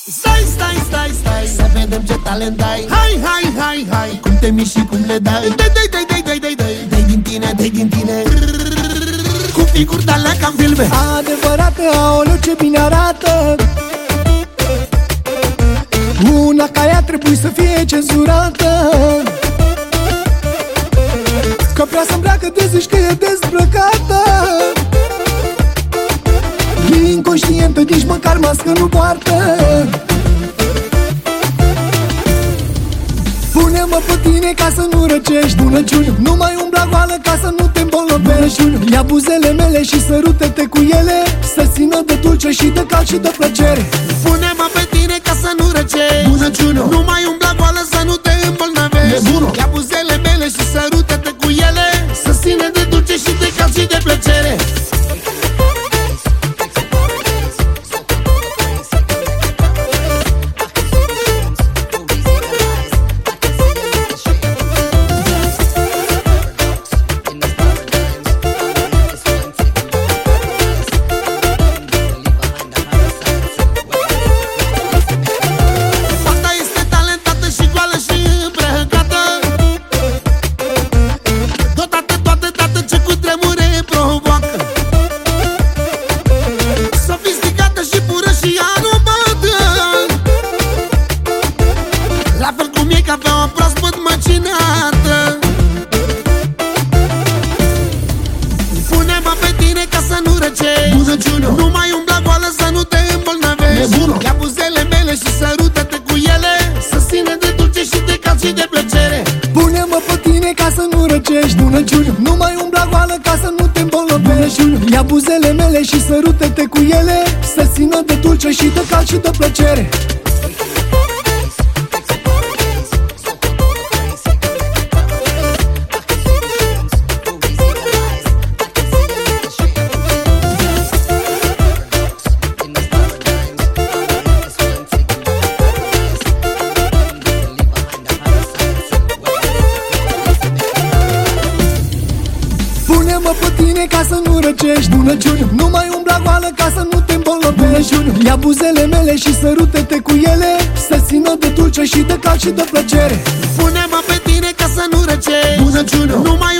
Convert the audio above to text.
Stai, să vedem ce talent ai. Hai, cum te miști și cum le dai. Dai din tine cu figuri de-alea ca-n filme. Adevărată, aoleu, ce bine arată. Una ca ea trebuie să fie cenzurată. Că prea să îmbracă de zici că e dezbrăcată. E inconștientă, nici măcar mască nu poartă. Pune-mă pe tine ca să nu răcești, bunăciuniu. Nu mai umbla goală ca să nu te îmbolnăvești. Ia buzele mele și sărută-te cu ele, să țină de dulce și de cald și de plăcere. Pune-mă pe tine ca să nu răcești, bunăciuniu. Nu mai umbla goală să nu te îmbolnăvești. Ia buzele mele și sărută-te cu ele, să țină de dulce și de cald și de plăcere. Că avea o proaspăt măcinată. Pune-mă pe tine ca să nu răcești, bunăciuniu. Nu mai umbla goală să nu te îmbolnăvești. Ia buzele mele și sărută-te cu ele, să țină de dulce și de cald și de plăcere. Pune-mă pe tine ca să nu răcești, bunăciuniu. Nu mai umbla goală ca să nu te îmbolnăvești. Ia buzele mele și sărută-te cu ele, să țină de dulce și de cald și de plăcere. Pune-mă pe tine ca să nu răcești, bunăciuniu. Nu mai umbla goală ca să nu te îmbolnăvești. Ia buzele mele și sărută-te cu ele, să țină de dulce și de cald și de plăcere. Pune-mă pe tine ca să nu răcești, bunăciuniu. Nu mai